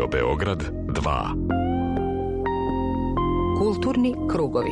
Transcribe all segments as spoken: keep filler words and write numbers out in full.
Beograd dva. Kulturni krugovi.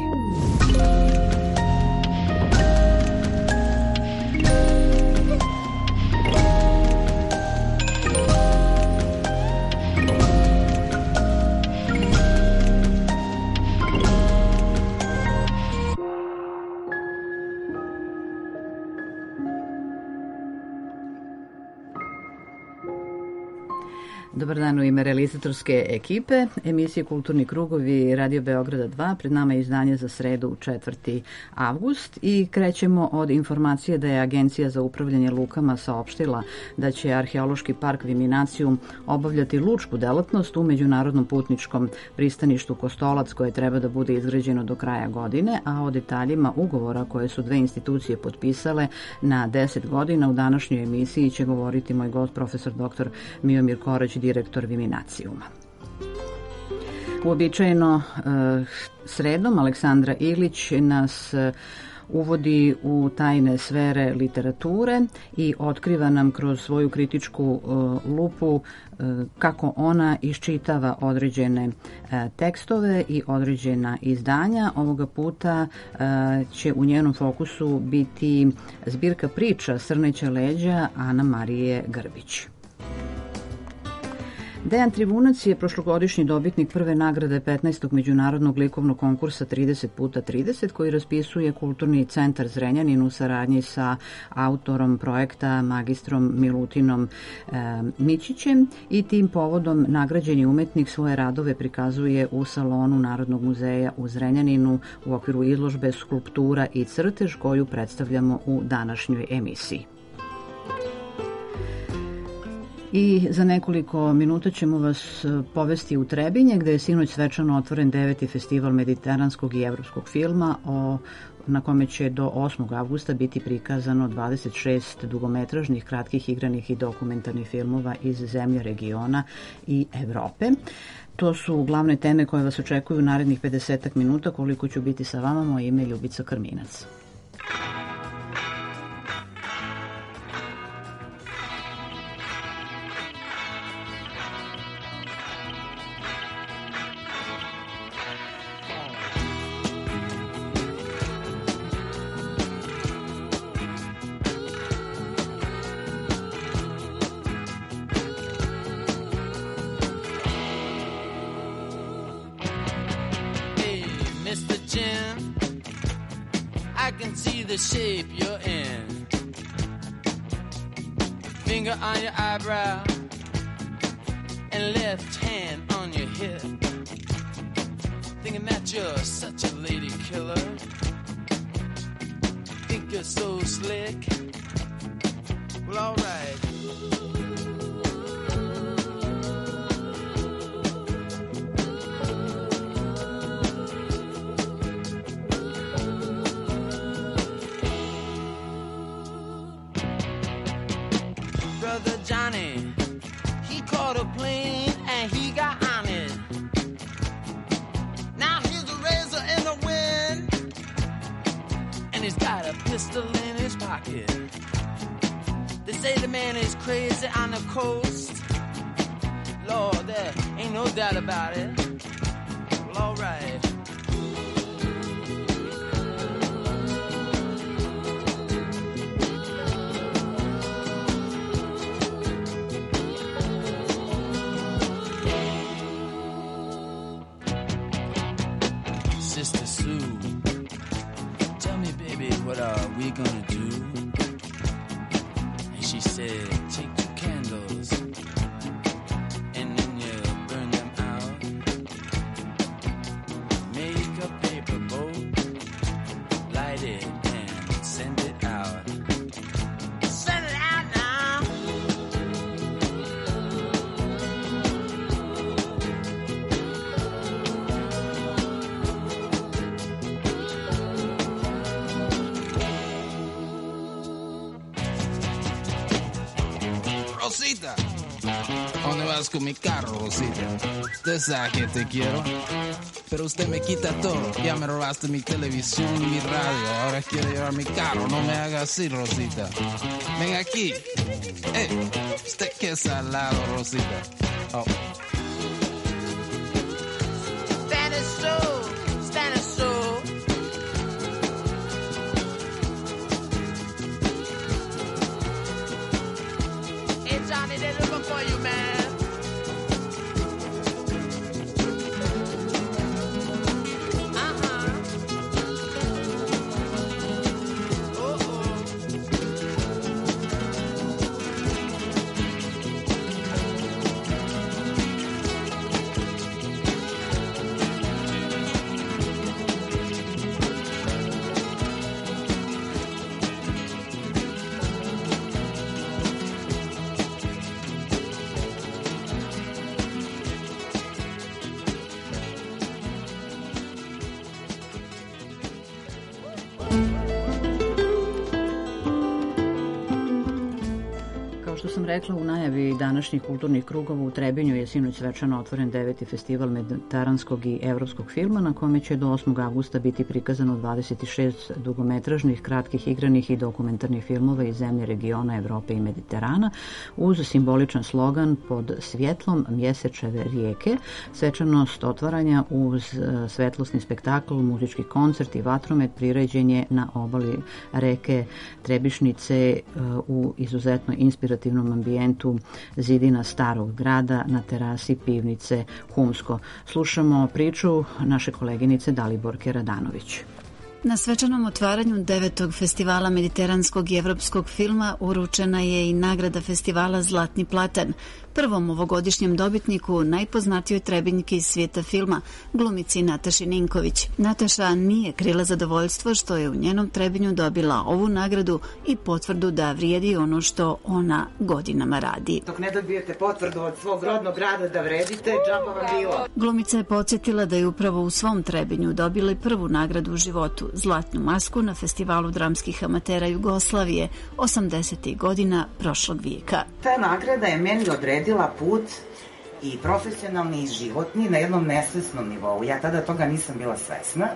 Dobar dan u ime realizatorske ekipe emisije Kulturni krugovi Radio Beograda dva. Pred nama je izdanje za sredu četvrti avgust i krećemo od informacije da je Agencija za upravljanje lukama saopštila da će Arheološki park Viminacijum obavljati lučku delatnost u međunarodnom putničkom pristaništu Kostolac koje treba da bude izgrađeno do kraja godine, a o detaljima ugovora koje su dve institucije potpisale na deset godina u današnjoj emisiji će govoriti moj gost profesor doktor Miomir Korać, direktor Viminacijuma. Uobičajeno sredom Aleksandra Ilić nas uvodi u tajne sfere literature i otkriva nam kroz svoju kritičku lupu kako ona iščitava određene tekstove i određena izdanja. Ovoga puta će u njenom fokusu biti zbirka priča Srneća leđa Ana Marije Grbić. Dejan Trivunac je prošlogodišnji dobitnik prve nagrade petnaestog međunarodnog likovnog konkursa trideset puta trideset koji raspisuje Kulturni centar Zrenjanin u saradnji sa autorom projekta magistrom Milutinom e, Mićićem i tim povodom nagrađeni umetnik svoje radove prikazuje u salonu Narodnog muzeja u Zrenjaninu u okviru izložbe Skulptura i crtež koju predstavljamo u današnjoj emisiji. I za nekoliko minuta ćemo vas povesti u Trebinje, gde je sinoć svečano otvoren deveti festival mediteranskog i evropskog filma, o, na kome će do osmog avgusta biti prikazano dvadeset šest dugometražnih, kratkih, igranih i dokumentarnih filmova iz zemlje, regiona i Evrope. To su glavne teme koje vas očekuju narednih pedesetak minuta, koliko ću biti sa vama. Moje ime je Ljubica Krminac. The shape you're in, finger on your eyebrow and left hand on your hip, thinking that you're such a lady killer, think you're so slick. Well, all right. Johnny, he caught a plane and he got on it. Now he's a razor in the wind and he's got a pistol in his pocket. They say the man is crazy on the coast. Lord, there ain't no doubt about it. Well, all right. What are we gonna do? And she said, take two candles and then you burn them out. Make a paper boat, light it and send it out. Send it out now. Rosita, ¿dónde vas con mi carro, Rosita? Usted sabe que te quiero, pero usted me quita todo. Ya me robaste mi televisión y mi radio, ahora quiere llevar mi carro. No me haga así, Rosita. Ven aquí. Eh, usted qué salado, Rosita. Oh. Kao što sam rekla u najavi današnjih kulturnih krugova, u Trebinju je sinoć svečano otvoren deveti festival mediteranskog i evropskog filma, na kome će do osmog avgusta biti prikazano dvadeset šest dugometražnih, kratkih, igranih i dokumentarnih filmova iz zemlje regiona Evrope i Mediterana, uz simboličan slogan Pod svjetlom mjesečeve rijeke. Svečanost otvaranja uz svetlosni spektakl, muzički koncert i vatromet priređen je na obali reke Trebišnice u izuzetno inspirativnom ambijentu zidina starog grada na terasi pivnice Humsko. Slušamo priču naše koleginice Daliborke Radanović. Na svečanom otvaranju devetog festivala mediteranskog i evropskog filma uručena je i nagrada festivala Zlatni platen, prvom ovogodišnjem dobitniku, najpoznatijoj Trebinjki iz svijeta filma, glumici Nataši Ninković. Nataša nije krila zadovoljstvo što je u njenom Trebinju dobila ovu nagradu i potvrdu da vrijedi ono što ona godinama radi. Dok ne dobijete potvrdu od svog rodnog grada da vredite, džaba vam bilo. Glumica je podsjetila da je upravo u svom Trebinju dobila i prvu nagradu u životu, Zlatnu masku na festivalu dramskih amatera Jugoslavije osamdesetih godina prošlog vijeka. Ta nagrada je meni odredila put i profesionalni i životni na jednom nesvesnom nivou. Ja tada toga nisam bila svesna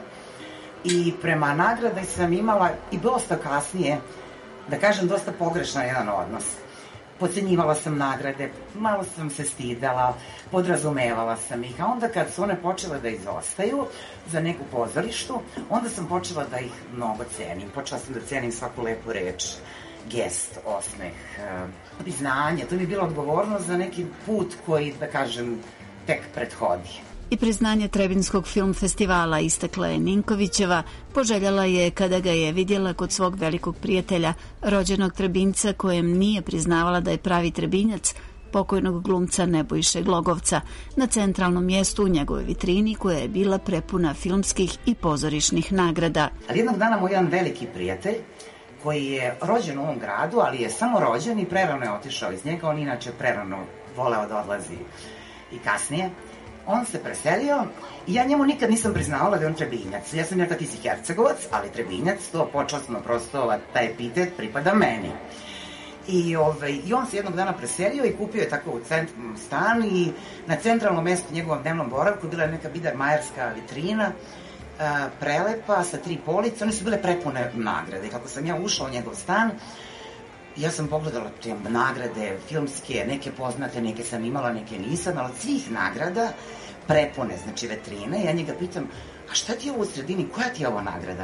i prema nagradi sam imala i dosta kasnije, da kažem, dosta pogrešan jedan odnos. Podcenjivala sam nagrade, malo sam se stidela, podrazumevala sam ih, a onda kad su one počele da izostaju za neku pozorištu, onda sam počela da ih mnogo cenim. Počela sam da cenim svaku lepu reč, gest, osmeh, priznanje. To mi je bila odgovornost za neki put koji, da kažem, tek prethodi. I priznanje Trebinskog film festivala istakla je Ninkovićeva, poželjala je kada ga je vidjela kod svog velikog prijatelja, rođenog Trebinca kojem nije priznavala da je pravi Trebinjac, pokojnog glumca Nebojše Glogovca, na centralnom mjestu u njegove vitrini koja je bila prepuna filmskih i pozorišnih nagrada. Ali jednog dana moj jedan veliki prijatelj, koji je rođen u ovom gradu, ali je samo rođen i prerano je otišao iz njega, on inače prerano voleo da odlazi i kasnije. On se preselio i ja njemu nikad nisam priznavala da je on Trebinjac. Ja sam rekla ti si Hercegovac, ali Trebinjac, to počasno prosto, taj epitet pripada meni. I, ovaj, I on se jednog dana preselio i kupio je tako u centru stan i na centralnom mjestu njegovom dnevnom boravku bila je neka bidermajerska vitrina, a, prelepa sa tri police, one su bile prepune nagrade. Kako sam ja ušla u njegov stan, ja sam pogledala te nagrade filmske, neke poznate, neke sam imala, neke nisam, ali od svih nagrada prepune, znači vetrine, ja njega pitam, a šta ti je ovo u sredini, koja ti je ovo nagrada?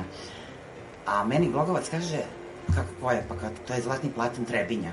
A meni Glogovac kaže, kako koja, pa kad, to je Zlatni platen Trebinja.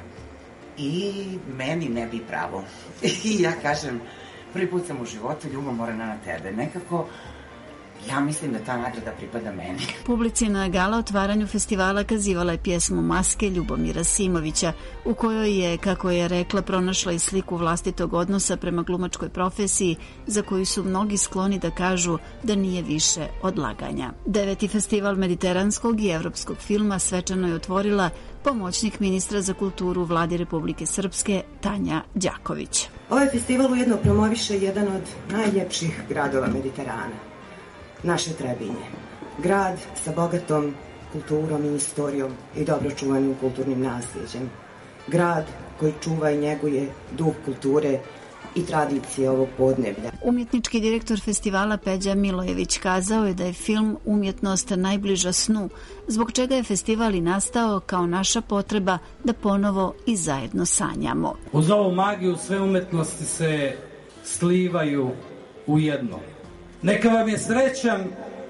I meni ne bi pravo. I ja kažem, prvi put sam u životu ljubomorena na tebe, nekako. Ja mislim da ta nagrada pripada meni. Publici na gala otvaranju festivala kazivala je pjesmu Maske Ljubomira Simovića, u kojoj je, kako je rekla, pronašla i sliku vlastitog odnosa prema glumačkoj profesiji, za koju su mnogi skloni da kažu da nije više od laganja. Deveti festival mediteranskog i evropskog filma svečano je otvorila pomoćnik ministra za kulturu u Vladi Republike Srpske Tanja Đaković. Ovaj festival ujedno promoviše jedan od najljepših gradova Mediterana, naše Trebinje. Grad sa bogatom kulturom i istorijom i dobro čuvanim kulturnim nasljeđem. Grad koji čuva i njeguje duh kulture i tradicije ovog podneblja. Umjetnički direktor festivala Peđa Milojević kazao je da je film umjetnost najbliža snu, zbog čega je festival i nastao kao naša potreba da ponovo i zajedno sanjamo. Uz ovu magiju sve umjetnosti se slivaju u jedno. Neka vam je srećan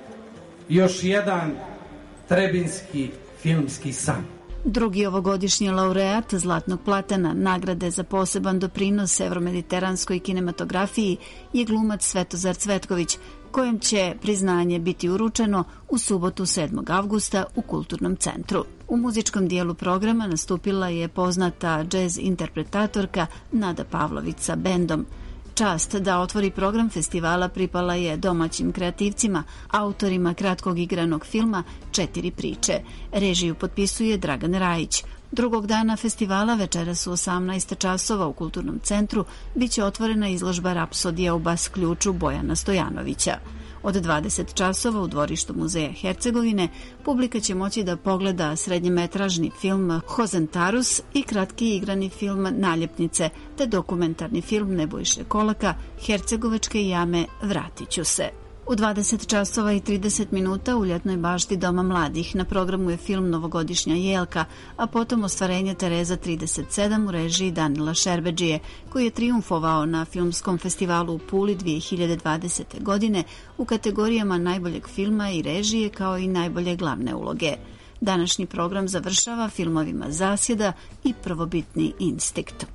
još jedan trebinski filmski san. Drugi ovogodišnji laureat Zlatnog platena, nagrade za poseban doprinos evromediteranskoj kinematografiji, je glumac Svetozar Cvetković, kojem će priznanje biti uručeno u subotu sedmog avgusta u Kulturnom centru. U muzičkom dijelu programa nastupila je poznata džez interpretatorka Nada Pavlović sa bendom. Čast da otvori program festivala pripala je domaćim kreativcima, autorima kratkog igranog filma Četiri priče. Režiju potpisuje Dragan Rajić. Drugog dana festivala večeras u osamnaest časova u Kulturnom centru biće otvorena izložba Rapsodija u bas ključu Bojana Stojanovića. Od dvadeset časova u dvorištu Muzeja Hercegovine publika će moći da pogleda srednjemetražni film Hozentarus i kratki igrani film Naljepnice, te dokumentarni film Nebojše Kolaka Hercegovačke jame Vratit ću se. U dvadeset časova i trideset minuta u ljetnoj bašti Doma mladih na programu je film Novogodišnja jelka, a potom Ostvarenje Tereza trideset sedam u režiji Danila Šerbedžije, koji je trijumfovao na filmskom festivalu u Puli dvije hiljade dvadesete. godine u kategorijama najboljeg filma i režije kao i najbolje glavne uloge. Današnji program završava filmovima Zasjeda i Prvobitni instinkt.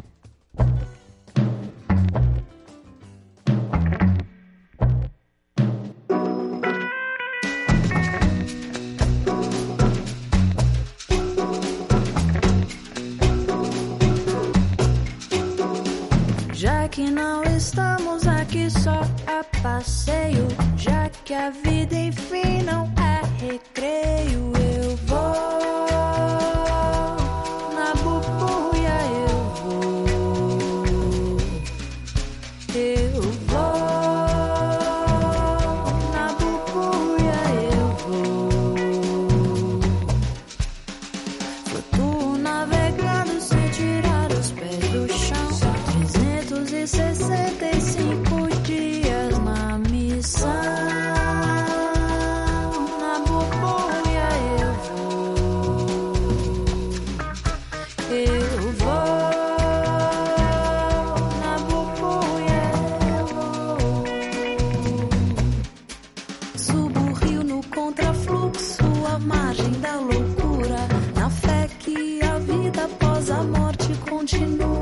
Que não estamos aqui só a passeio, já que a vida enfim não é recreio, eu vou na bubuia, eu vou, eu vou na bubuia, eu vou. Flutuo navegando sem tirar os pés do chão. sessenta e cinco dias na missão, na bubuia eu vou, eu vou, na bubuia eu vou. Subo o rio no contrafluxo, à margem da loucura, na fé que a vida após a morte continua.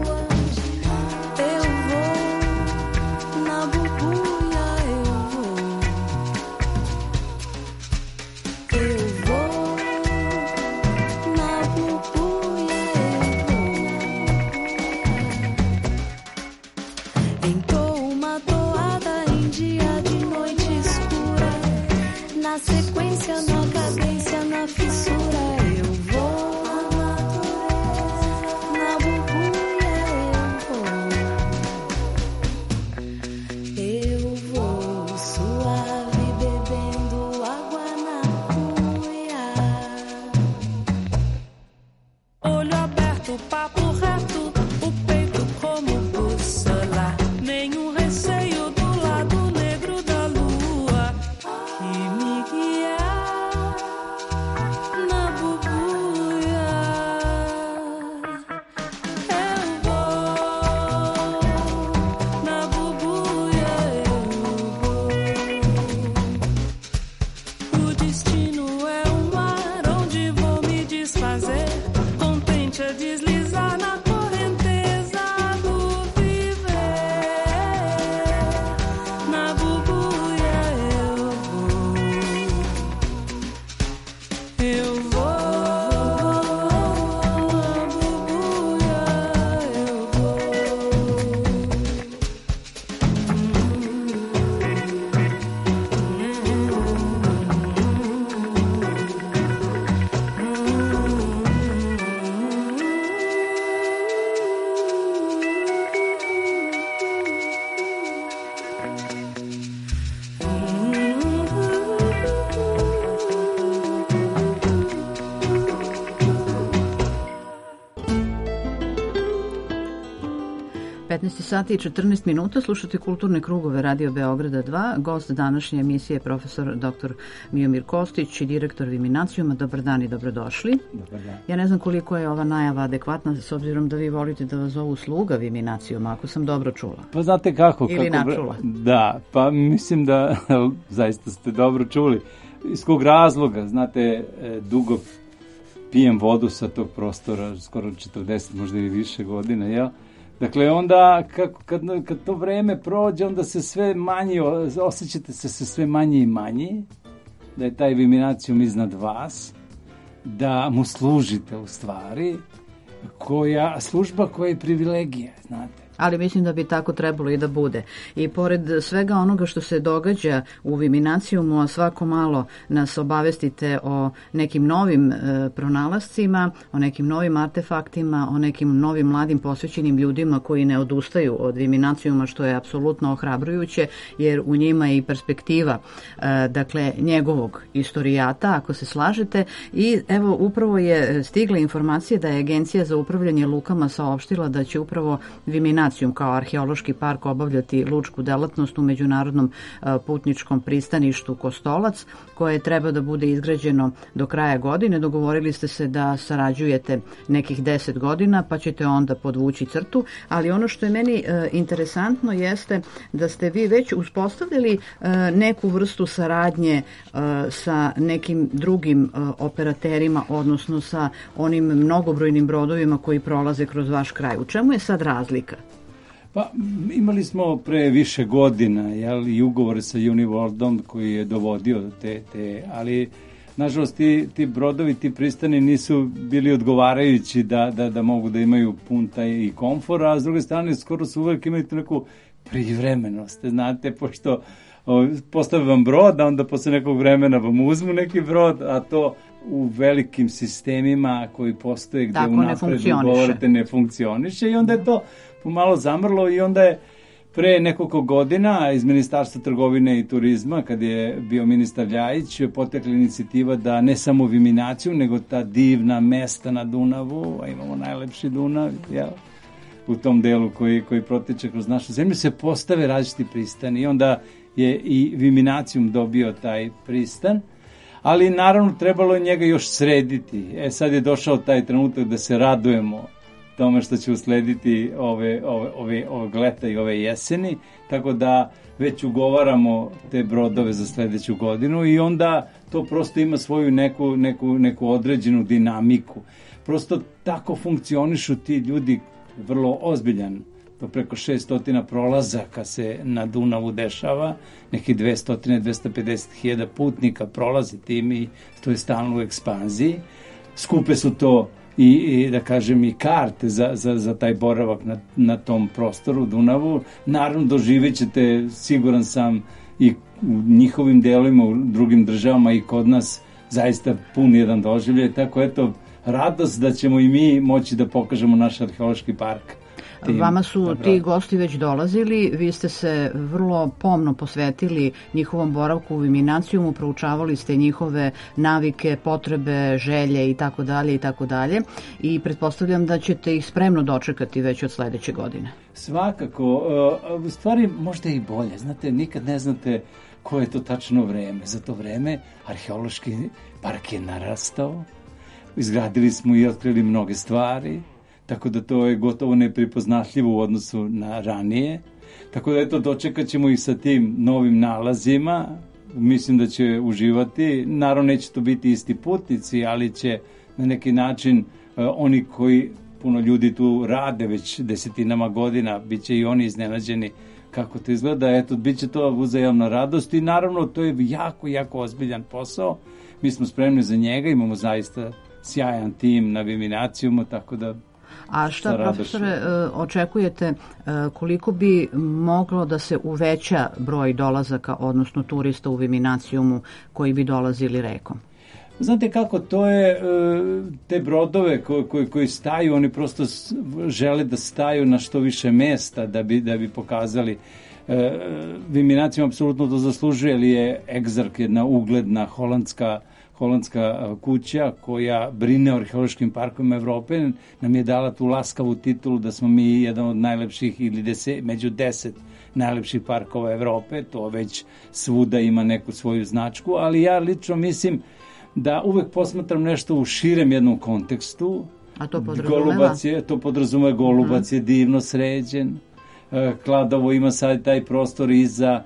petnaest sati i četrnaest minuta, slušate Kulturne krugove Radio Beograda dva. Gost današnje emisije je profesor doktor Miomir Kostić i direktor Viminacijuma. Dobar dan i dobrodošli. Dobar dan. Ja ne znam koliko je ova najava adekvatna, s obzirom da vi volite da vas zovu sluga Viminacijuma, ako sam dobro čula. Pa znate kako? Ili kako, načula. Da, pa mislim da zaista ste dobro čuli. Iz kog razloga, znate, dugo pijem vodu sa tog prostora, skoro četrdeset, možda i više godina, jel? Dakle, onda kako, kad, kad to vreme prođe, onda se sve manje, osjećate se, se sve manje i manje, da je taj Viminacijum iznad vas, da mu služite u stvari, koja, služba koja je privilegija, znate. Ali mislim da bi tako trebalo i da bude. I pored svega onoga što se događa u Viminacijumu, a svako malo nas obavestite o nekim novim e, pronalascima, o nekim novim artefaktima, o nekim novim mladim posvećenim ljudima koji ne odustaju od Viminacijuma, što je apsolutno ohrabrujuće, jer u njima je i perspektiva e, dakle njegovog istorijata, ako se slažete. I evo, upravo je stigla informacija da je Agencija za upravljanje lukama saopštila da će upravo Viminacijum kao arheološki park obavljati lučku delatnost u međunarodnom putničkom pristaništu Kostolac, koje treba da bude izgrađeno do kraja godine. Dogovorili ste se da sarađujete nekih deset godina, pa ćete onda podvući crtu, ali ono što je meni interesantno jeste da ste vi već uspostavili neku vrstu saradnje sa nekim drugim operaterima, odnosno sa onim mnogobrojnim brodovima koji prolaze kroz vaš kraj. U čemu je sad razlika? Pa imali smo pre više godina, jel, i ugovore sa Uniworldom koji je dovodio te, te ali nažalost ti, ti brodovi, ti pristani nisu bili odgovarajući da, da, da mogu da imaju pun taj i komfor, a s druge strane skoro su uvek imali neku privremenost, znate, pošto o, postave vam brod, a onda posle nekog vremena vam uzmu neki brod, a to u velikim sistemima koji postoje gde unapred ugovorite ne funkcioniše i onda je to pomalo zamrlo i onda je pre nekoliko godina iz Ministarstva trgovine i turizma, kad je bio ministar Ljajić, potekla inicijativa da ne samo Viminaciju, nego ta divna mesta na Dunavu, a imamo najlepši Dunav, jel, u tom delu koji, koji protiče kroz našu zemlju, se postave različiti pristani i onda je i Viminacijum dobio taj pristan, ali naravno trebalo je njega još srediti. E sad je došao taj trenutak da se radujemo tome što će uslediti ove, ove, ove, ovog leta i ove jeseni, tako da već ugovaramo te brodove za sledeću godinu i onda to prosto ima svoju neku, neku, neku određenu dinamiku. Prosto tako funkcionišu ti ljudi, vrlo ozbiljan. To preko šesto prolazaka se na Dunavu dešava, neki dvesta do dvesta pedeset hiljada putnika prolazi tim i to je stalno u ekspanziji. Skupe su to i, i da kažem i karte za, za, za taj boravak na, na tom prostoru Dunavu. Naravno doživjet ćete, siguran sam, i u njihovim delovima, u drugim državama i kod nas zaista pun jedan doživljaj, tako eto, radost da ćemo i mi moći da pokažemo naš arheološki park. Tim, Vama su dobro. Ti gosti već dolazili, vi ste se vrlo pomno posvetili njihovom boravku u Viminacijumu, proučavali ste njihove navike, potrebe, želje i tako dalje i tako dalje i pretpostavljam da ćete ih spremno dočekati već od sledeće godine. Svakako, u stvari možda i bolje, znate, nikad ne znate koje je to tačno vreme. Za to vreme arheološki park je narastao, izgradili smo i otkrili mnoge stvari, tako da to je gotovo nepripoznatljivo u odnosu na ranije. Tako da eto, dočekat ćemo ih sa tim novim nalazima. Mislim da će uživati. Naravno, neće to biti isti putnici, ali će na neki način uh, oni koji, puno ljudi tu rade već desetinama godina, bit će i oni iznenađeni kako to izgleda. Eto, bit će to uzajamna radost i naravno to je jako, jako ozbiljan posao. Mi smo spremni za njega, imamo zaista sjajan tim na Viminacijumu, tako da A šta, profesore, očekujete koliko bi moglo da se uveća broj dolazaka, odnosno turista u Viminacijumu koji bi dolazili rekom? Znate kako, to je, te brodove koji, koji, koji staju, oni prosto žele da staju na što više mesta da bi, da bi pokazali. Viminacijum apsolutno to zaslužuje, ali je Exarch jedna ugledna holandska holandska kuća koja brine o arheološkim parkovima Evrope, nam je dala tu laskavu titulu da smo mi jedan od najlepših ili deset, među deset najlepših parkova Evrope, to već svuda ima neku svoju značku, ali ja lično mislim da uvek posmatram nešto u širem jednom kontekstu. A to podrazumeva? Golubac je, to podrazumeva, Golubac je divno sređen, Kladovo ima sad taj prostor iza,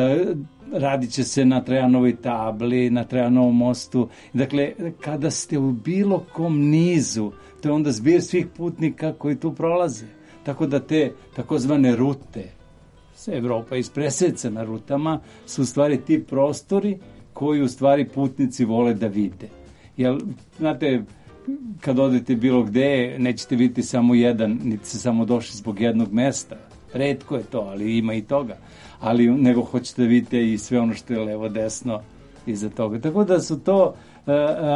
radit će se na Trajanovoj tabli, na Trajanovom mostu. Dakle, kada ste u bilo kom nizu, to je onda zbir svih putnika koji tu prolaze. Tako da te takozvane rute, Evropa ispreseca na rutama, su u stvari ti prostori koji u stvari putnici vole da vide. Jer, znate, kad odete bilo gde, nećete vidjeti samo jedan, niti se samo došli zbog jednog mesta. Retko je to, ali ima i toga. Ali nego hoćete da vidite i sve ono što je levo, desno iza toga. Tako da su to, e,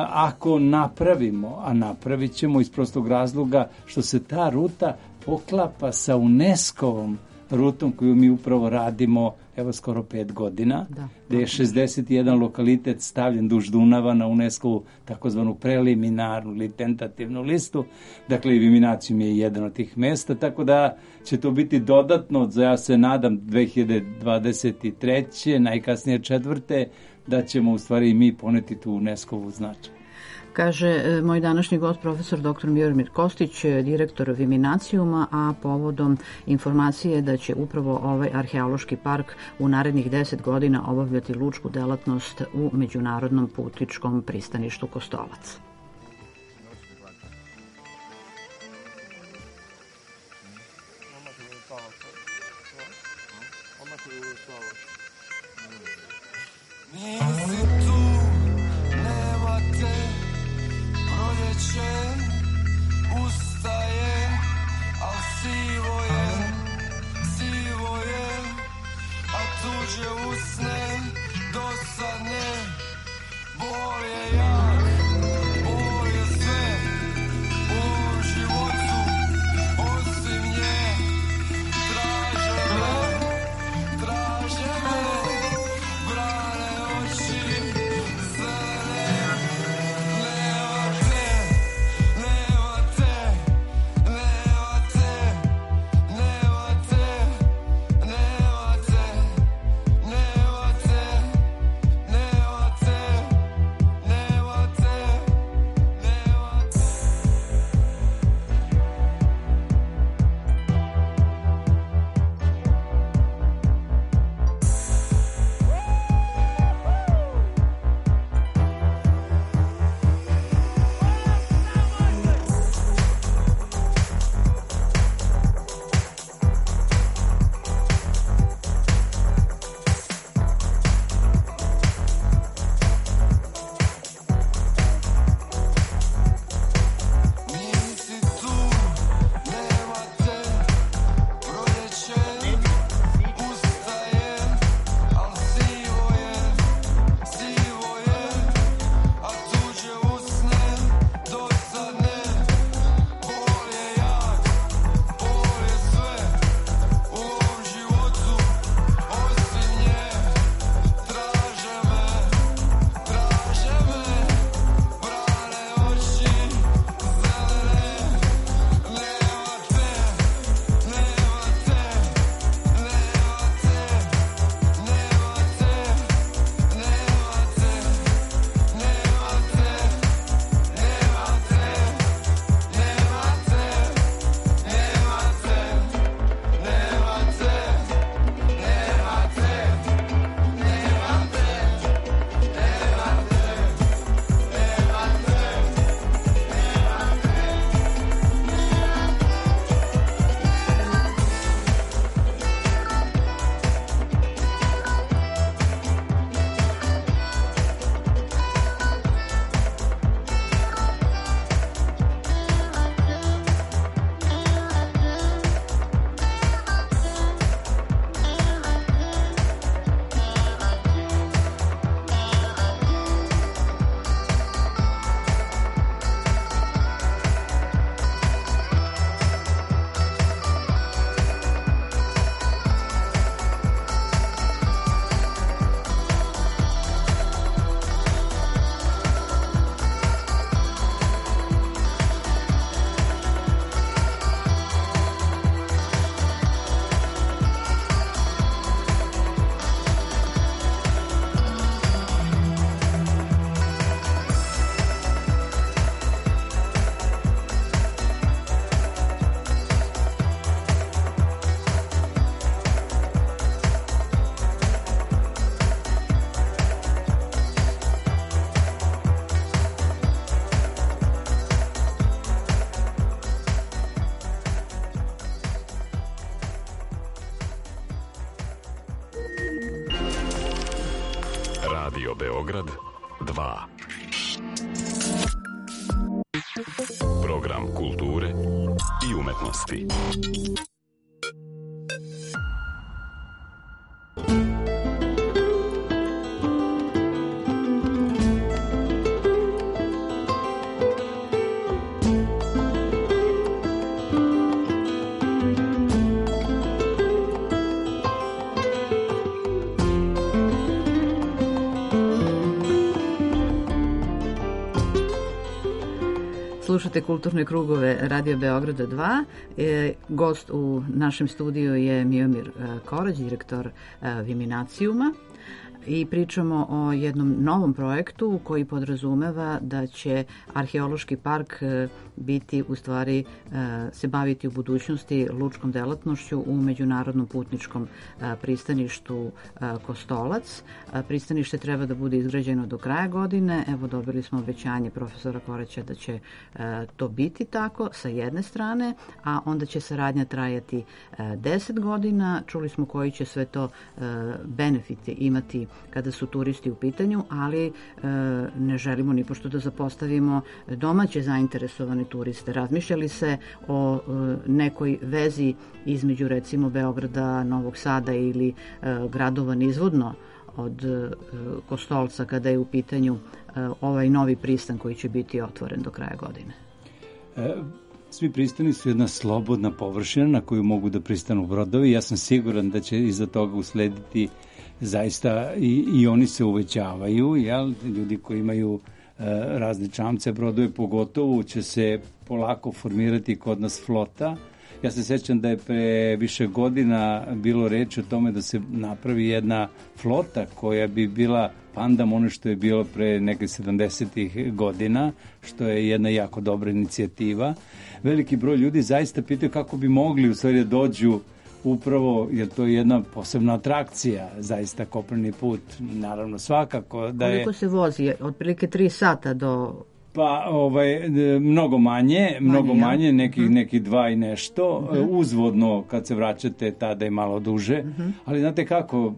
ako napravimo, a napravit ćemo iz prostog razloga što se ta ruta poklapa sa UNESCO-vom rutom koju mi upravo radimo evo skoro pet godina, da, gde je šezdeset jedan lokalitet stavljen duž Dunava na UNESCO-vu takozvanu preliminarnu ili tentativnu listu. Dakle, i Viminacijum je jedan od tih mesta, tako da će to biti dodatno, za ja se nadam dve hiljade dvadeset treće najkasnije četvrte, da ćemo u stvari i mi poneti tu UNESCO-vu značaj. Kaže moj današnji gost, profesor doktor Miomir Kostić, direktor Viminacijuma, a povodom informacije da će upravo ovaj arheološki park u narednih deset godina obavljati lučku delatnost u međunarodnom putničkom pristaništu Kostolac. Radio Beograd dva. Program kulture i umetnosti. Slušate Kulturne krugove Radio Beograda dva. E, gost u našem studiju je Miomir Korać, direktor e, Viminacijuma. I pričamo o jednom novom projektu koji podrazumeva da će arheološki park biti u stvari se baviti u budućnosti lučkom delatnošću u međunarodnom putničkom pristaništu Kostolac. Pristanište treba da bude izgrađeno do kraja godine. Evo, dobili smo obećanje profesora Koraća da će to biti tako sa jedne strane, a onda će saradnja trajati deset godina. Čuli smo koji će sve to benefite imati kada su turisti u pitanju, ali e, ne želimo ni pošto da zapostavimo domaće zainteresovane turiste. Razmišljali se o e, nekoj vezi između recimo Beograda, Novog Sada ili e, gradova nizvodno od e, Kostolca kada je u pitanju e, ovaj novi pristan koji će biti otvoren do kraja godine? E, svi pristani su jedna slobodna površina na koju mogu da pristanu brodovi. Ja sam siguran da će iza toga uslediti zaista i, i oni se uvećavaju, jel? Ljudi koji imaju e, razne čamce, brodove pogotovo, će se polako formirati kod nas flota. Ja se sećam da je pre više godina bilo reč o tome da se napravi jedna flota koja bi bila pandam ono što je bilo pre neke sedamdesetih godina, što je jedna jako dobra inicijativa. Veliki broj ljudi zaista pitaju kako bi mogli u stvari da dođu upravo, jer to je jedna posebna atrakcija, zaista kopneni put, naravno svakako da je... Koliko se vozi? Otprilike tri sata do... Pa, ovaj, mnogo manje, mnogo manje, manje neki, uh-huh. neki dva i nešto, uh-huh. uzvodno kad se vraćate tada je malo duže, uh-huh. ali znate kako,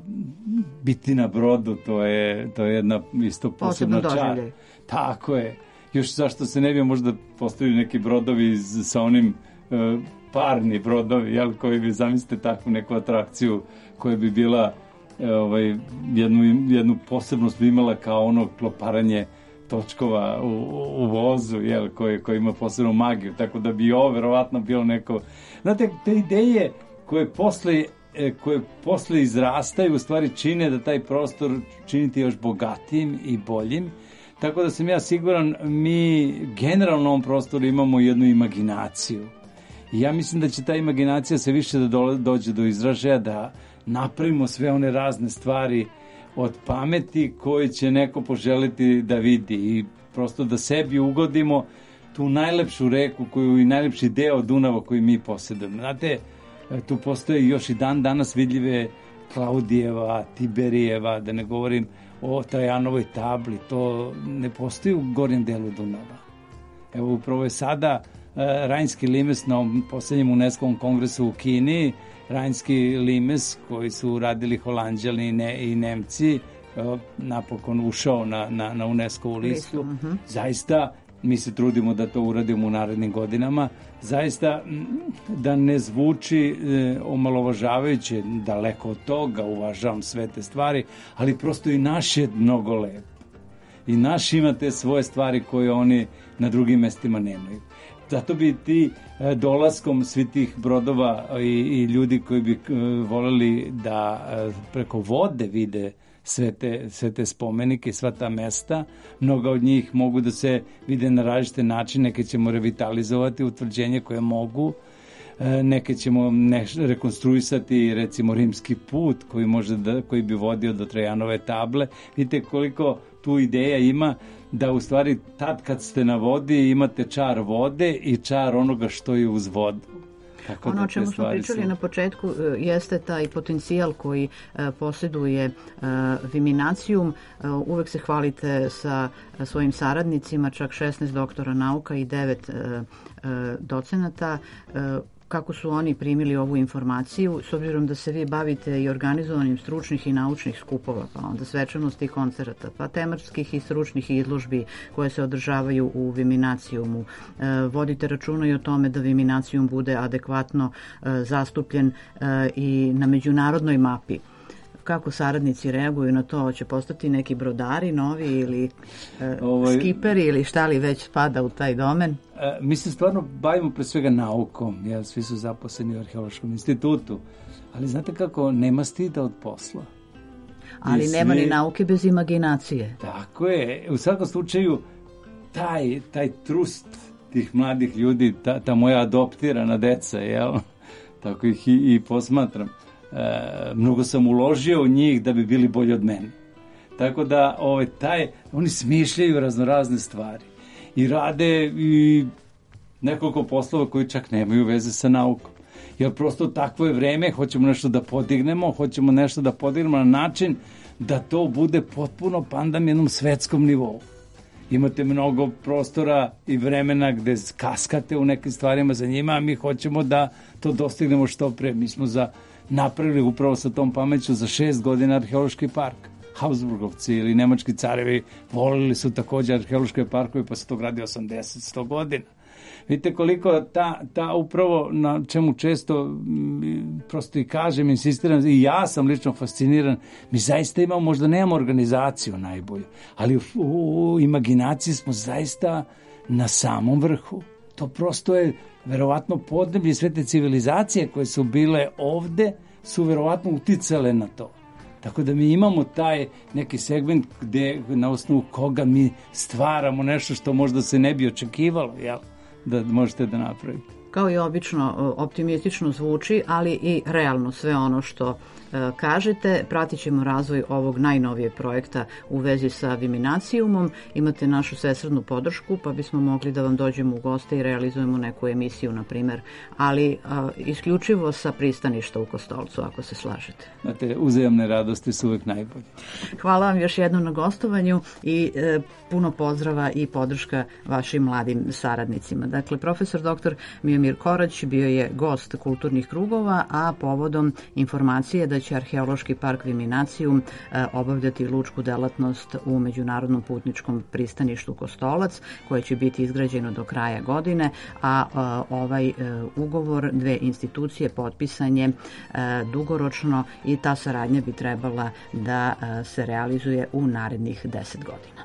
biti na brodu, to je, to je jedna isto posebna čar. Tako je. Još zašto se ne bi možda postavili neki brodovi z, sa onim... Uh, parni brodovi, jel, koji bi, zamislite takvu neku atrakciju koja bi bila ovaj, jednu, jednu posebnost bi imala kao ono kloparanje točkova u, u vozu, jel, koji, koji ima posebnu magiju, tako da bi ovo verovatno bilo neko... Znate, te ideje koje posle, koje posle izrastaju u stvari čine da taj prostor činiti još bogatijim i boljim, tako da sam ja siguran, mi generalno u ovom prostoru imamo jednu imaginaciju. I ja mislim da će ta imaginacija se više da do, dođe do izražaja, da napravimo sve one razne stvari od pameti koje će neko poželiti da vidi i prosto da sebi ugodimo tu najlepšu reku koju i najlepši deo Dunava koji mi posjedujemo. Znate, tu postoje još i dan danas vidljive Klaudijeva, Tiberijeva, da ne govorim o Trajanovoj tabli, to ne postoji u gornjem delu Dunava. Evo upravo je sada Rajnski limes na poslednjem UNESCO-vom kongresu u Kini, Rajnski limes koji su radili Holanđani i, ne, i Nemci, napokon ušao na, na, na UNESCO-vu listu. Uh-huh. Zaista, mi se trudimo da to uradimo u narednim godinama, zaista da ne zvuči e, omalovažavajuće, daleko od toga, uvažavam sve te stvari, ali prosto i naš je mnogo lep. I naš ima te svoje stvari koje oni na drugim mestima nemaju. Zato bi ti e, dolaskom svi tih brodova i, i ljudi koji bi e, voleli da e, preko vode vide sve te, sve te spomenike, sva ta mesta, mnoga od njih mogu da se vide na različite načine, neke ćemo revitalizovati utvrđenje koje mogu, e, neke ćemo ne, rekonstruisati, recimo rimski put koji, može da, koji bi vodio do Trajanove table. Vidite koliko tu ideja ima da u stvari tad kad ste na vodi imate čar vode i čar onoga što je uz vodu. Tako ono da o čemu smo pričali su... na početku jeste taj potencijal koji e, posjeduje e, Viminacijum. E, uvek se hvalite sa svojim saradnicima, čak šesnaest doktora nauka i devet e, e, docenata. E, kako su oni primili ovu informaciju, s obzirom da se vi bavite i organizovanjem stručnih i naučnih skupova, pa onda svečanosti i koncerata, pa tematskih i stručnih izložbi koje se održavaju u Viminacijumu. E, vodite računa i o tome da Viminacijum bude adekvatno e, zastupljen e, i na međunarodnoj mapi. Kako saradnici reaguju na to? Će postati neki brodari novi ili e, ovaj, skiperi ili šta li već spada u taj domen? E, mi se stvarno bavimo pre svega naukom, jel, svi su zaposleni u Arheološkom institutu, ali znate kako, nema stida od posla. Ali svi... nema ni nauke bez imaginacije. Tako je, u svakom slučaju taj, taj trust tih mladih ljudi, ta, ta moja adoptirana deca, jel, tako ih i, i posmatram. E, mnogo sam uložio u njih da bi bili bolji od mene. Tako da ovaj, taj, oni smišljaju raznorazne stvari i rade i nekoliko poslova koji čak nemaju veze sa naukom. Jer prosto takvo je vreme, hoćemo nešto da podignemo, hoćemo nešto da podignemo na način da to bude potpuno pandam jednom svetskom nivou. Imate mnogo prostora i vremena gde kaskate u nekim stvarima za njima, a mi hoćemo da to dostignemo što pre. Mi smo za napravili upravo sa tom pameću za šest godina arheološki park. Habsburgovci ili nemački carevi volili su takođe arheološke parkove, pa se to gradi osamdeset do sto godina. Vidite koliko ta, ta upravo na čemu često m, prosto i kažem, insistiram, i ja sam lično fasciniran, mi zaista imamo, možda nemamo organizaciju najbolju, ali u, u, u imaginaciji smo zaista na samom vrhu. To prosto je verovatno podneblje sve te civilizacije koje su bile ovde su verovatno uticale na to. Tako da mi imamo taj neki segment gde na osnovu koga mi stvaramo nešto što možda se ne bi očekivalo, jel? Da možete da napravite. Kao i obično, optimistično zvuči, ali i realno sve ono što e, kažete. Pratit ćemo razvoj ovog najnovijeg projekta u vezi sa Viminacijumom. Imate našu svesrdnu podršku, pa bismo mogli da vam dođemo u goste i realizujemo neku emisiju, na primer, ali a, isključivo sa pristaništa u Kostolcu, ako se slažete. Znate, uzajamne radosti su uvek najbolje. Hvala vam još jednom na gostovanju i e, puno pozdrava i podrška vašim mladim saradnicima. Dakle, profesor doktor Miomir Korać bio je gost kulturnih krugova, a povodom informacije da će Arheološki park Viminacijum e, obavljati lučku delatnost u međunarodnom putničkom pristaništu Kostolac, koje će biti izgrađeno do kraja godine, a e, ovaj e, ugovor dve institucije potpisan je e, dugoročno i ta saradnja bi trebala da e, se realizuje u narednih deset godina.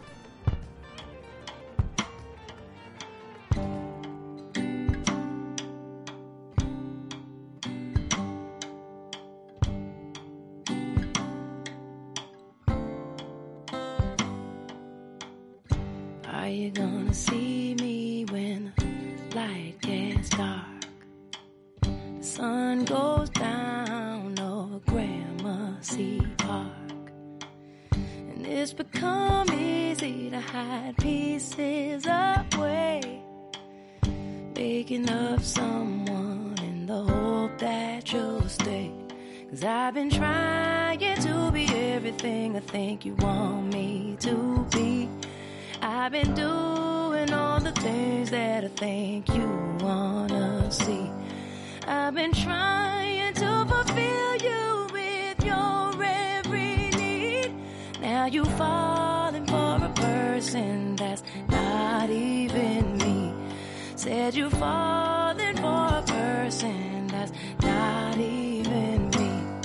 Are you gonna see me when the light gets dark? The sun goes down over Gramercy Park, and it's become easy to hide pieces away, making up someone in the hope that you'll stay. 'Cause I've been trying to be everything I think you want me to be. I've been doing all the things that I think you wanna see. I've been trying to fulfill you with your every need. Now you falling for a person that's not even me. Said you falling for a person that's not even me.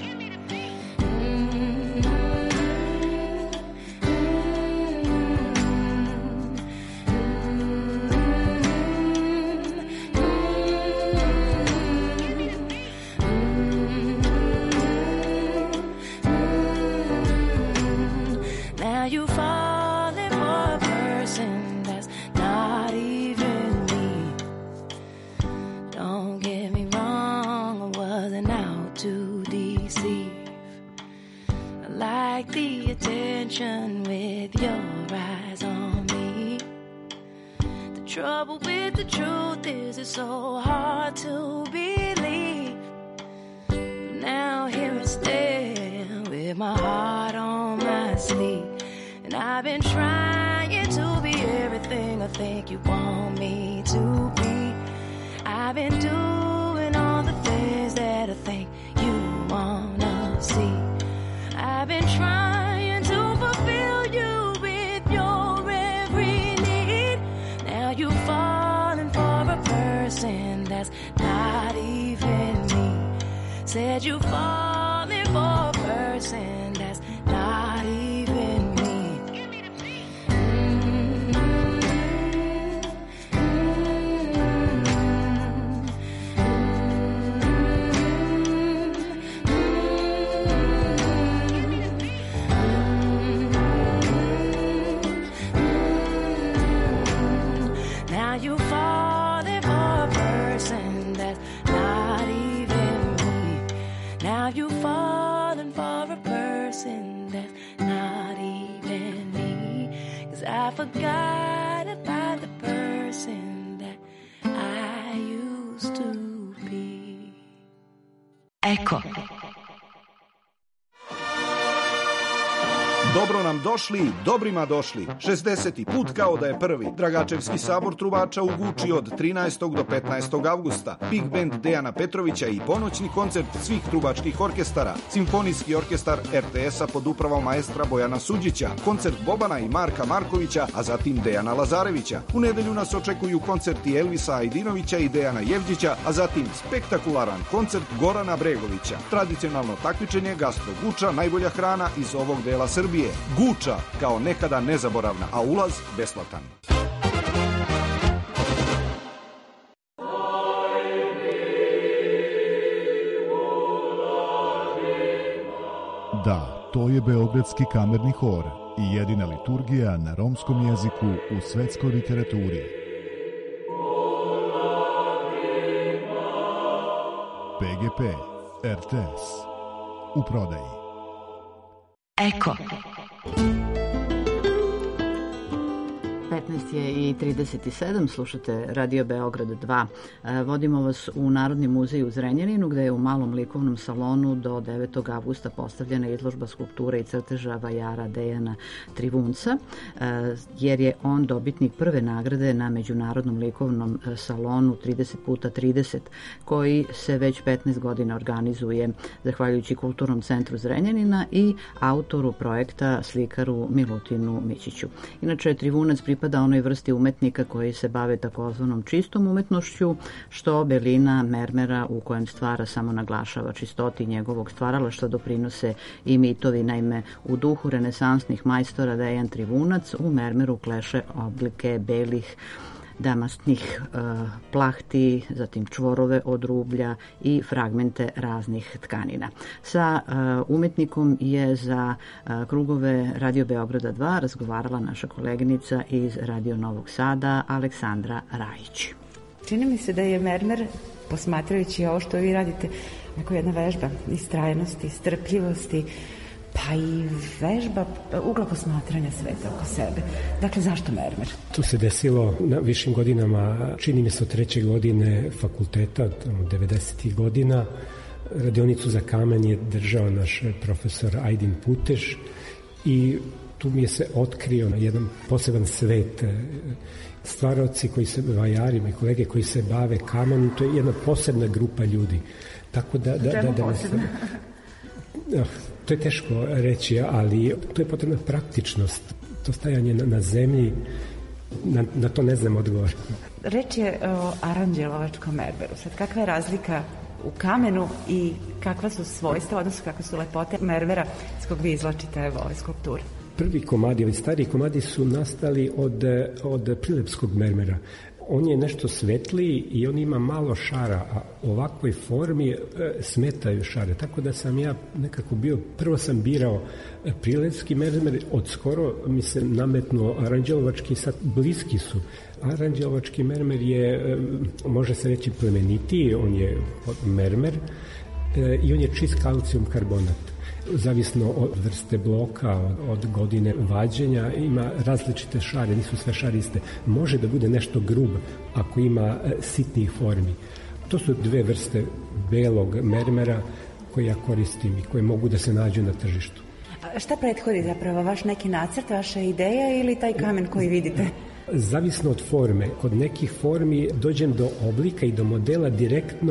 You falling for a person that's not even me. Don't get me wrong, I wasn't out to deceive. I like the attention with your eyes on me. The trouble with the truth is it's so hard to believe. But now here I stand with my heart on my sleeve. And I've been trying to be everything I think you want me to be. I've been doing all been trying to fulfill you with your every need. Now you're falling for a person that's not even me. Said you're falling for a person that's not even me. Now you falling for a person that's not even me. Now you falling for a person that's not even me. 'Cause I forgot about the person that I used to be. Eko. Dobro nam došli, dobrima došli. šezdeseti put kao da je prvi. Dragačevski sabor trubača u Guči od trinaestog do petnaestog avgusta. Big band Dejana Petrovića i ponoćni koncert svih trubačkih orkestara. Simfonijski orkestar er te es-a pod upravom maestra Bojana Suđića. Koncert Bobana i Marka Markovića, a zatim Dejana Lazarevića. U nedelju nas očekuju koncerti Elvisa Ajdinovića i Dejana Jevđića, a zatim spektakularan koncert Gorana Bregovića. Tradicionalno takmičenje Gastro Guča, najbolja hrana iz ovog dela Srbije. Guča kao nekada nezaboravna, a ulaz besplatan. Da, to je Beogradski kamerni hor i jedina liturgija na romskom jeziku u svetskoj literaturi. pe ge pe, er te es, u prodaji. Eko. petnaest je i trideset sedam, slušate Radio Beograd dva. Vodimo vas u Narodni muzej u Zrenjaninu, gde je u malom likovnom salonu do devetog avgusta postavljena izložba skulpture i crteža vajara Dejana Trivunca, jer je on dobitnik prve nagrade na Međunarodnom likovnom salonu trideset puta trideset, koji se već petnaest godina organizuje zahvaljujući Kulturnom centru Zrenjanina i autoru projekta slikaru Milutinu Mićiću. Inače, Trivunac pripada onoj vrsti umetnika koji se bave takozvanom čistom umetnošću, što belina mermera u kojem stvara samo naglašava čistoti njegovog stvaralaštva doprinose i mitovi. Naime, u duhu renesansnih majstora Dejan Trivunac u mermeru kleše oblike belih damastnih uh, plahti, zatim čvorove od rublja i fragmente raznih tkanina. Sa uh, umetnikom je za uh, krugove Radio Beograda dva razgovarala naša koleginica iz Radio Novog Sada, Aleksandra Rajić. Čini mi se da je mermer, posmatrajući ovo što vi radite, neko jedna vežba istrajnosti, strpljivosti, pa i vežba ugla posmatranja sveta oko sebe. Dakle, zašto mermer? To se desilo na višim godinama, čini mi se od treće godine fakulteta, devedesetih godina. Radionicu za kamen je držao naš profesor Ajdin Putež i tu mi je se otkrio jedan poseban svet. Stvaraoci koji se, vajari, moji kolege koji se bave kamenom, to je jedna posebna grupa ljudi. Tako da... da, da, da posebna? Da, to je teško reći, ali to je potrebna praktičnost. To stajanje na, na zemlji, na, na to ne znam odgovor. Reč je o aranđelovačkom mermeru. Sad, kakva je razlika u kamenu i kakva su svojstva, odnosno kakve su lepote mermera s kog vi izvlačite evo ove skulpture? Prvi komadi, ovi stariji komadi su nastali od, od prilepskog mermera. On je nešto svetliji i on ima malo šara, a u ovakvoj formi e, smetaju šare. Tako da sam ja nekako bio, prvo sam birao prilepski mermer, od skoro mi se nametnuo aranđelovački, sad bliski su. Aranđelovački mermer je, e, može se reći, plemenitiji, on je mermer e, i on je čist kalcijum karbonat. Zavisno od vrste bloka, od, od godine vađenja, ima različite šare, nisu sve šare iste. Može da bude nešto grub ako ima e, sitnih formi. To su dve vrste belog mermera koje ja koristim i koje mogu da se nađu na tržištu. A šta prethodi zapravo? Vaš neki nacrt, vaša ideja ili taj kamen koji vidite? Zavisno od forme. Kod nekih formi dođem do oblika i do modela direktno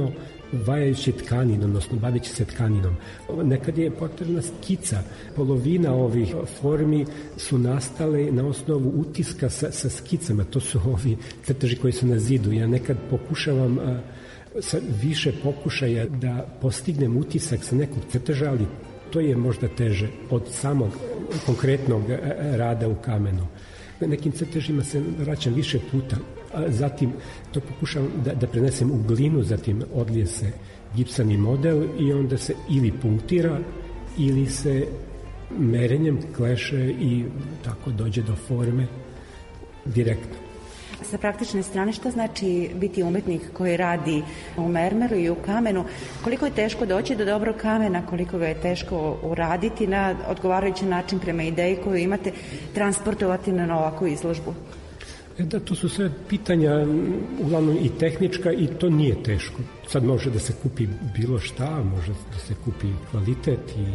vajajući tkanin, odnosno baveći se tkaninom. Nekad je potrebna skica. Polovina ovih formi su nastale na osnovu utiska sa, sa skicama. To su ovi crteži koji su na zidu. Ja nekad pokušavam a, sa više pokušaja da postignem utisak sa nekog crteža, ali to je možda teže od samog konkretnog rada u kamenu. Nekim crtežima se vraćam više puta, a zatim to pokušavam da, da prenesem u glinu, zatim odlije se gipsani model i onda se ili punktira ili se merenjem kleše i tako dođe do forme direktno. Sa praktične strane, šta znači biti umetnik koji radi u mermeru i u kamenu? Koliko je teško doći do dobrog kamena, koliko ga je teško uraditi na odgovarajući način prema ideji koju imate, transportovati na ovakvu izložbu? E da, to su sve pitanja, uglavnom i tehnička, i to nije teško. Sad može da se kupi bilo šta, može da se kupi kvalitet i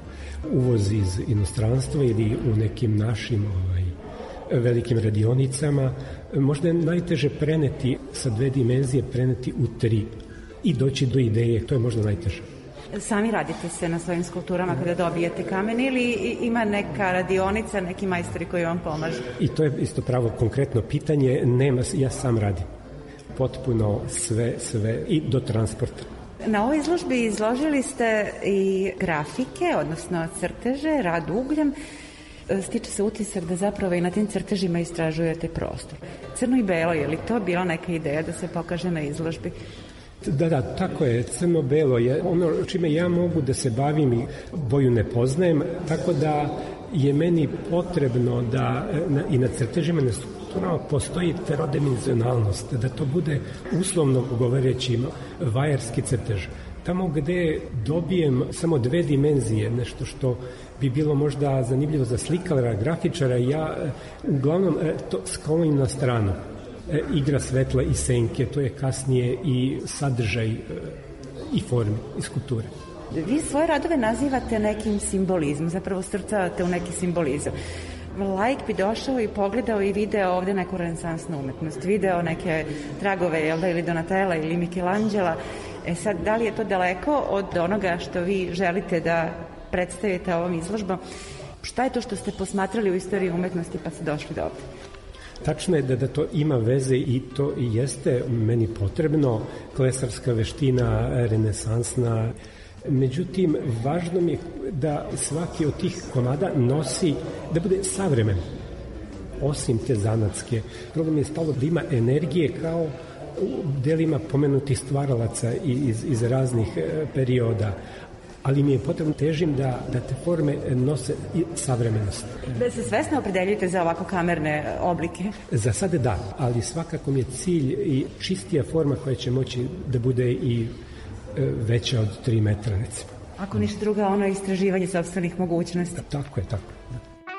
uvoz iz inostranstva ili u nekim našim ovaj, velikim radionicama. Možda je najteže preneti sa dve dimenzije, preneti u tri i doći do ideje, to je možda najteže. Sami radite se na svojim skulpturama kada dobijete kamen ili ima neka radionica, neki majstori koji vam pomažu? I to je isto pravo konkretno pitanje, nema, ja sam radim. Potpuno sve, sve i do transporta. Na ovoj izložbi izložili ste i grafike, odnosno crteže, rad ugljem. Stiče se utisak da zapravo i na tim crtežima istražujete prostor. Crno i belo, je li to bila neka ideja da se pokaže na izložbi? Da, da, tako je. Crno-belo je ono čime ja mogu da se bavim i boju ne poznajem, tako da je meni potrebno da na, i na crtežima na strukturama postoji terodimenzionalnost, da to bude uslovno govoreći vajarski crtež. Tamo gde dobijem samo dve dimenzije, nešto što bi bilo možda zanimljivo za slikara, grafičara, ja uglavnom to sklonim na stranu. Igra svetla i senke, to je kasnije i sadržaj i forme, i skulpture. Vi svoje radove nazivate nekim simbolizmom, zapravo strcavate u neki simbolizam. Laik bi došao i pogledao i video ovde neku renesansnu umetnost, video neke tragove, jel da, ili Donatella ili Michelangela. E sad, da li je to daleko od onoga što vi želite da predstavite ovom izložbom? Šta je to što ste posmatrali u istoriji umetnosti pa ste došli do ovde? Tačno je da, da to ima veze i to i jeste meni potrebno, klesarska veština, renesansna. Međutim, važno mi je da svaki od tih komada nosi, da bude savremen, osim te zanatske. Mnogo mi je stalo da ima energije kao u delima pomenutih stvaralaca iz, iz raznih perioda, ali mi je potrebno težim da, da te forme nose i savremenost. Da se svesno opredeljujete za ovako kamerne oblike? Za sada da, ali svakako mi je cilj i čistija forma koja će moći da bude i veća od tri metra, recimo. Ako ništa druga, ono je istraživanje sopstvenih mogućnosti. Tako je, tako je.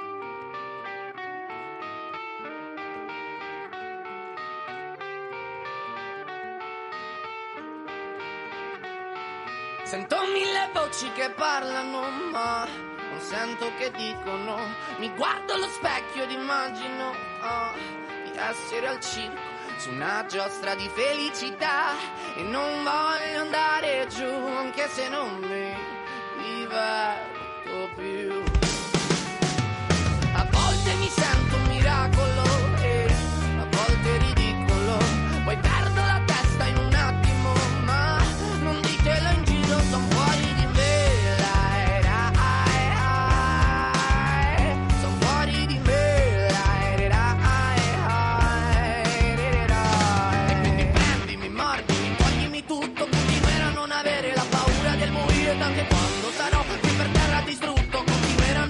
Sento mille voci che parlano, ma non sento che dicono. Mi guardo allo specchio ed immagino oh, di essere al circo su una giostra di felicità e non voglio andare giù anche se non mi diverto più. A volte mi sento un miracolo e a volte ridicolo, poi perdo la testa in un attimo, ma non ditelo in giro, son fuori di me, lai, lai, lai. Son fuori di me, lai, lai, lai. E quindi prendimi, mordimi, toglimi tutto, continuerò a non avere la paura del morire, tanto quando sarò qui per terra distrutto, continuerò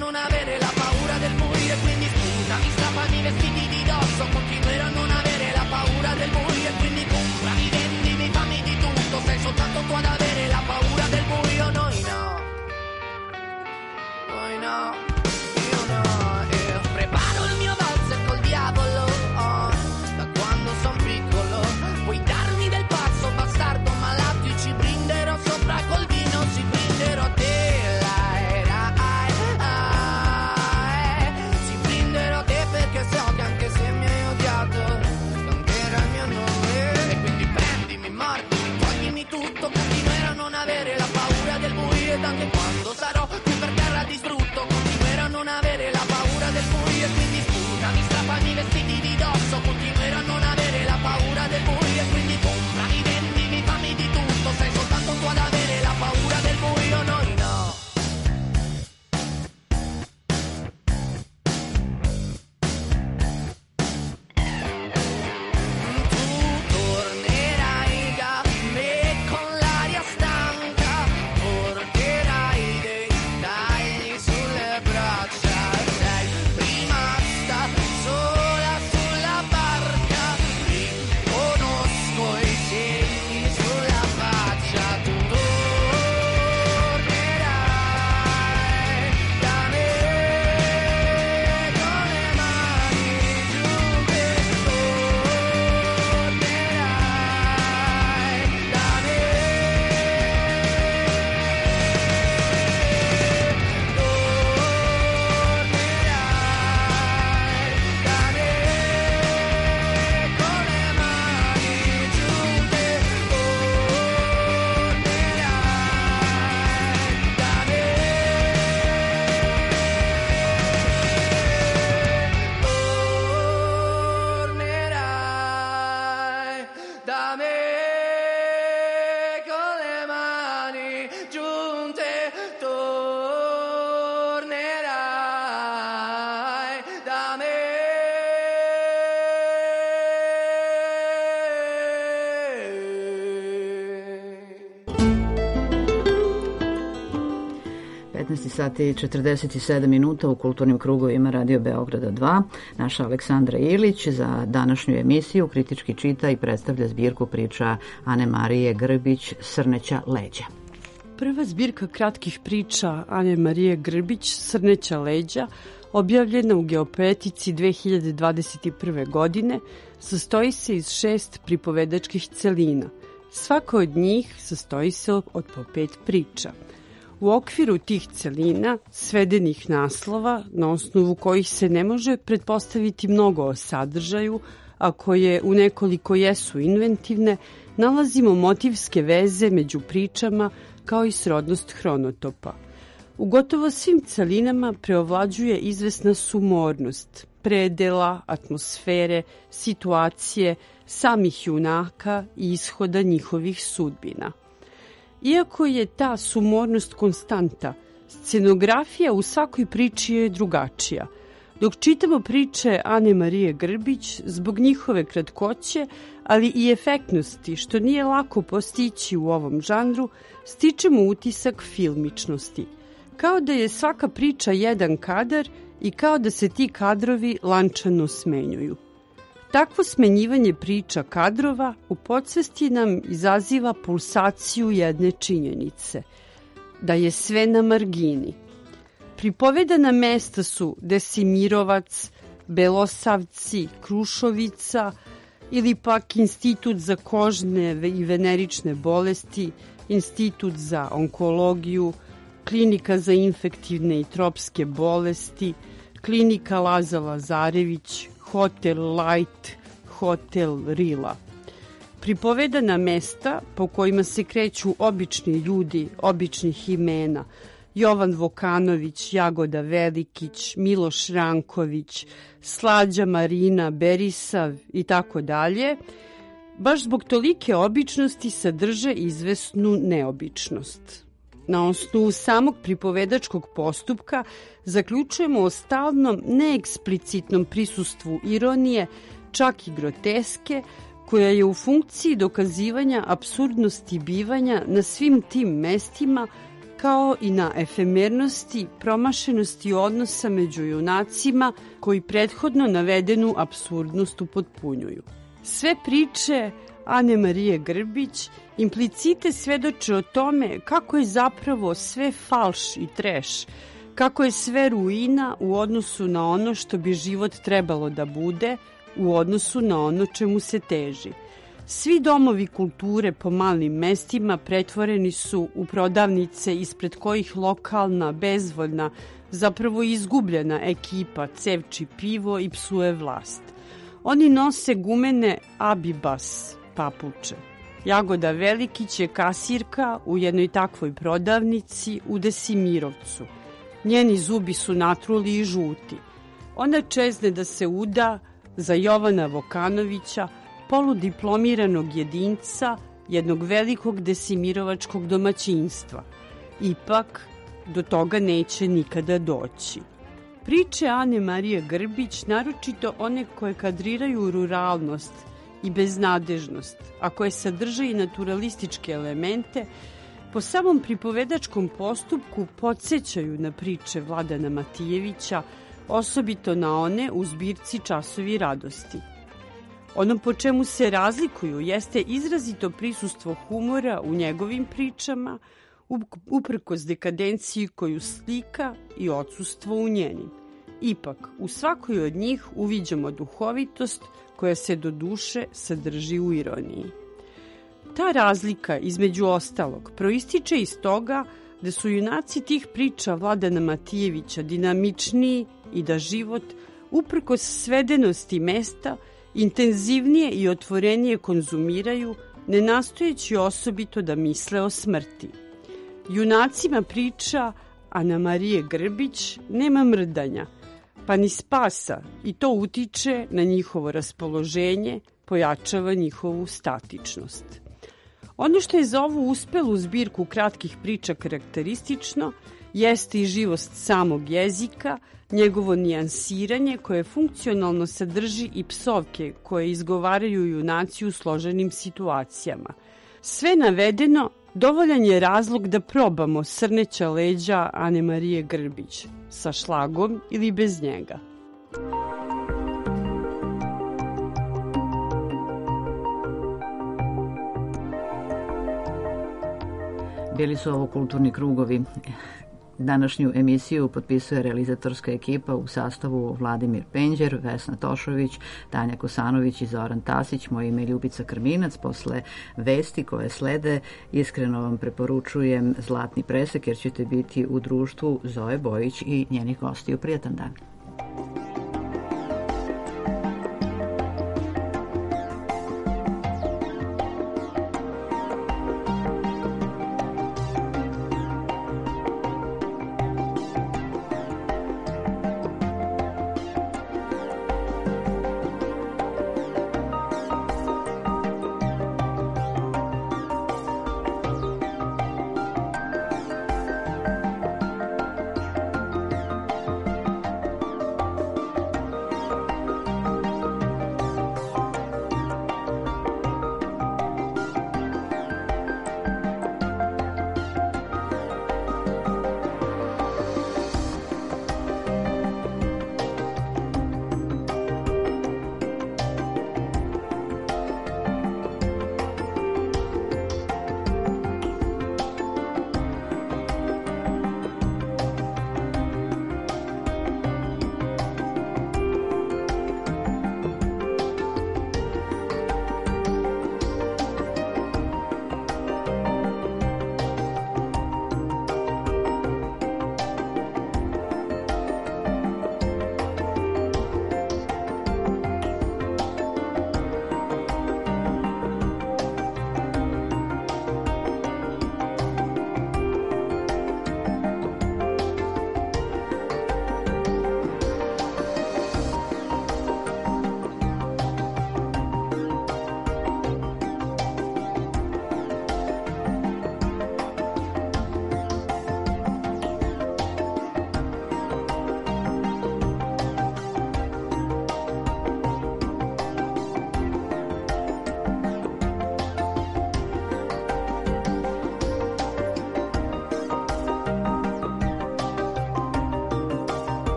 da me con le mani giunte tornerai da me. petnaest sati i četrdeset sedam minuta u kulturnim krugovima Radio Beograda dva. Naša Aleksandra Ilić za današnju emisiju kritički čita i predstavlja zbirku priča Ane Marije Grbić Srneća leđa. Prva zbirka kratkih priča Ane Marije Grbić Srneća leđa, objavljena u Geopoetici dve hiljade dvadeset prve. godine, sastoji se iz šest pripovedačkih celina. Svaka od njih sastoji se od po pet priča. U okviru tih celina, svedenih naslova, na osnovu kojih se ne može pretpostaviti mnogo o sadržaju, a koje u nekoliko jesu inventivne, nalazimo motivske veze među pričama kao i srodnost hronotopa. U gotovo svim celinama preovlađuje izvesna sumornost, predela, atmosfere, situacije, samih junaka i ishoda njihovih sudbina. Iako je ta sumornost konstanta, scenografija u svakoj priči je drugačija. Dok čitamo priče Ane Marije Grbić, zbog njihove kratkoće, ali i efektnosti, što nije lako postići u ovom žanru, stičemo utisak filmičnosti. Kao da je svaka priča jedan kadar i kao da se ti kadrovi lančano smenjuju. Takvo smenjivanje priča kadrova u podsvesti nam izaziva pulsaciju jedne činjenice, da je sve na margini. Pripovedana mesta su Desimirovac, Belosavci, Krušovica ili pak Institut za kožne i venerične bolesti, Institut za onkologiju, Klinika za infektivne i tropske bolesti, Klinika Laza Lazarević, Hotel Light, Hotel Rila. Pripovedana mesta po kojima se kreću obični ljudi, običnih imena, Jovan Vokanović, Jagoda Velikić, Miloš Ranković, Slađa Marina, Berisav i tako dalje, baš zbog tolike običnosti sadrže izvesnu neobičnost. Na osnovu samog pripovedačkog postupka zaključujemo o stalnom, neeksplicitnom prisustvu ironije, čak i groteske, koja je u funkciji dokazivanja apsurdnosti bivanja na svim tim mestima, kao i na efemernosti, promašenosti odnosa među junacima koji prethodno navedenu apsurdnost upotpunjuju. Sve priče Ane Marije Grbić implicite svedoče o tome kako je zapravo sve falš i treš, kako je sve ruina u odnosu na ono što bi život trebalo da bude, u odnosu na ono čemu se teži. Svi domovi kulture po malim mestima pretvoreni su u prodavnice ispred kojih lokalna, bezvoljna, zapravo izgubljena ekipa cevči pivo i psuje vlast. Oni nose gumene Abibas papuče. Jagoda Velikić je kasirka u jednoj takvoj prodavnici u Desimirovcu. Njeni zubi su natruli i žuti. Ona čezne da se uda za Jovana Vokanovića, poludiplomiranog jedinca jednog velikog desimirovačkog domaćinstva. Ipak, do toga neće nikada doći. Priče Ane Marije Grbić, naročito one koje kadriraju ruralnost i beznadežnost, a koje sadrže i naturalističke elemente, po samom pripovedačkom postupku podsjećaju na priče Vladana Matijevića, osobito na one u zbirci Časovi radosti. Ono po čemu se razlikuju jeste izrazito prisustvo humora u njegovim pričama, uprkos dekadenciji koju slika i odsustvo u njenim. Ipak, u svakoj od njih uviđamo duhovitost koja se do duše sadrži u ironiji. Ta razlika, između ostalog, proističe iz toga da su junaci tih priča Vladana Matijevića dinamičniji i da život, uprkos svedenosti mesta, intenzivnije i otvorenije konzumiraju, ne nastojeći osobito da misle o smrti. Junacima priča Ana Marije Grbić nema mrdanja, pa ni spasa, i to utiče na njihovo raspoloženje, pojačava njihovu statičnost. Ono što je za ovu uspelu zbirku kratkih priča karakteristično jeste i živost samog jezika, njegovo nijansiranje koje funkcionalno sadrži i psovke koje izgovaraju junaci u složenim situacijama. Sve navedeno dovoljan je razlog da probamo Srneća leđa Ane Marije Grbić, sa šlagom ili bez njega. Bili su ovo kulturni krugovi. Današnju emisiju potpisuje realizatorska ekipa u sastavu Vladimir Penđer, Vesna Tošović, Tanja Kosanović i Zoran Tasić. Moje ime je Ljubica Krminac. Posle vesti koje slede iskreno vam preporučujem Zlatni presek jer ćete biti u društvu Zoe Bojić i njenih gostiju. Prijatan dan.